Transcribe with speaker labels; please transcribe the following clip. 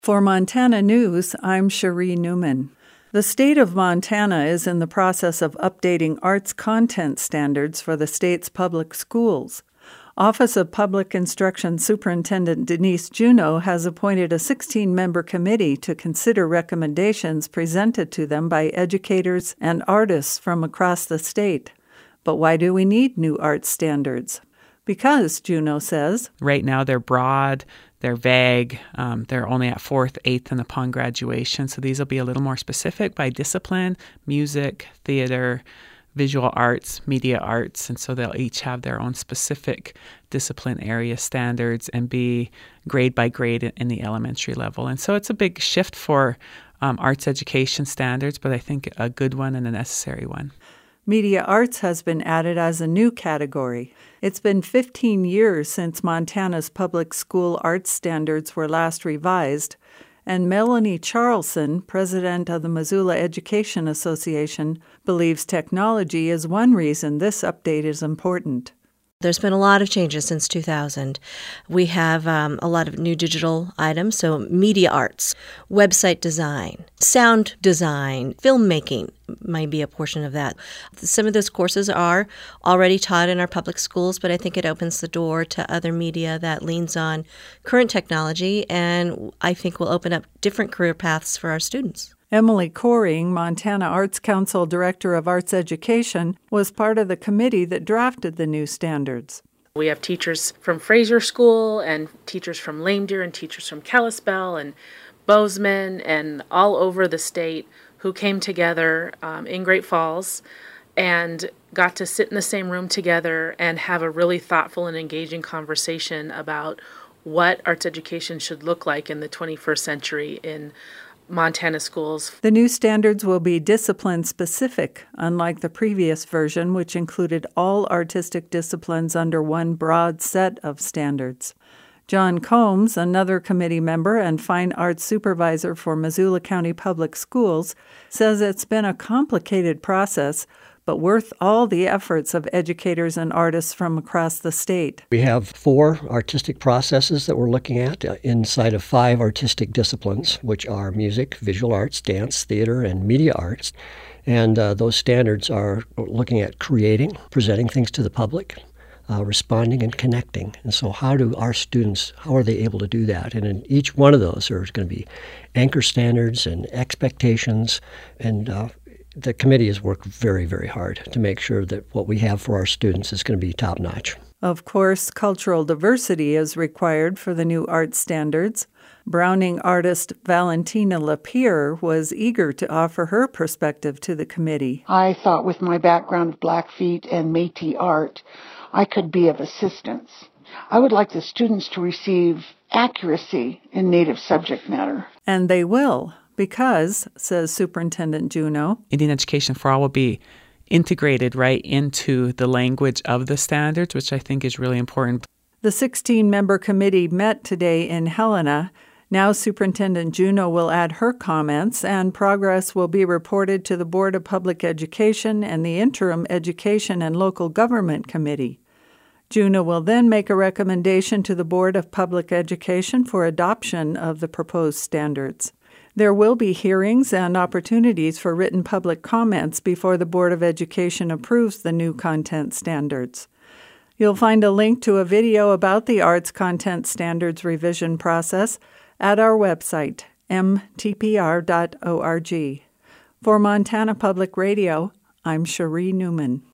Speaker 1: For Montana News, I'm Cherie Newman. The state of Montana is in the process of updating arts content standards for the state's public schools. Office of Public Instruction Superintendent Denise Juneau has appointed a 16-member committee to consider recommendations presented to them by educators and artists from across the state. But why do we need new art standards? Because, Juneau says,
Speaker 2: right now they're broad, they're vague, they're only at 4th, 8th, and upon graduation. So these will be a little more specific by discipline: music, theater, visual arts, media arts. And so they'll each have their own specific discipline area standards and be grade by grade in the elementary level. And so it's a big shift for arts education standards, but I think a good one and a necessary one.
Speaker 1: Media arts has been added as a new category. It's been 15 years since Montana's public school arts standards were last revised, and Melanie Charlson, president of the Missoula Education Association, believes technology is one reason this update is important.
Speaker 3: There's been a lot of changes since 2000. We have a lot of new digital items, so media arts, website design, sound design, filmmaking might be a portion of that. Some of those courses are already taught in our public schools, but I think it opens the door to other media that leans on current technology, and I think will open up different career paths for our students.
Speaker 1: Emily Coring, Montana Arts Council Director of Arts Education, was part of the committee that drafted the new standards.
Speaker 4: We have teachers from Fraser School and teachers from Lame Deer and teachers from Kalispell and Bozeman and all over the state who came together in Great Falls and got to sit in the same room together and have a really thoughtful and engaging conversation about what arts education should look like in the 21st century in Montana schools.
Speaker 1: The new standards will be discipline-specific, unlike the previous version, which included all artistic disciplines under one broad set of standards. John Combs, another committee member and fine arts supervisor for Missoula County Public Schools, says it's been a complicated process, but worth all the efforts of educators and artists from across the state.
Speaker 5: We have 4 artistic processes that we're looking at inside of 5 artistic disciplines, which are music, visual arts, dance, theater, and media arts. And those standards are looking at creating, presenting things to the public, responding and connecting. And so how are they able to do that? And in each one of those, there's going to be anchor standards and expectations, and the committee has worked very, very hard to make sure that what we have for our students is going to be top-notch.
Speaker 1: Of course, cultural diversity is required for the new art standards. Browning artist Valentina Lapierre was eager to offer her perspective to the committee.
Speaker 6: I thought with my background of Blackfeet and Métis art, I could be of assistance. I would like the students to receive accuracy in Native subject matter.
Speaker 1: And they will. Because, says Superintendent Juneau,
Speaker 2: Indian Education for All will be integrated right into the language of the standards, which I think is really important.
Speaker 1: The 16-member committee met today in Helena. Now Superintendent Juneau will add her comments, and progress will be reported to the Board of Public Education and the Interim Education and Local Government Committee. Juneau will then make a recommendation to the Board of Public Education for adoption of the proposed standards. There will be hearings and opportunities for written public comments before the Board of Education approves the new content standards. You'll find a link to a video about the Arts Content Standards revision process at our website, mtpr.org. For Montana Public Radio, I'm Cherie Newman.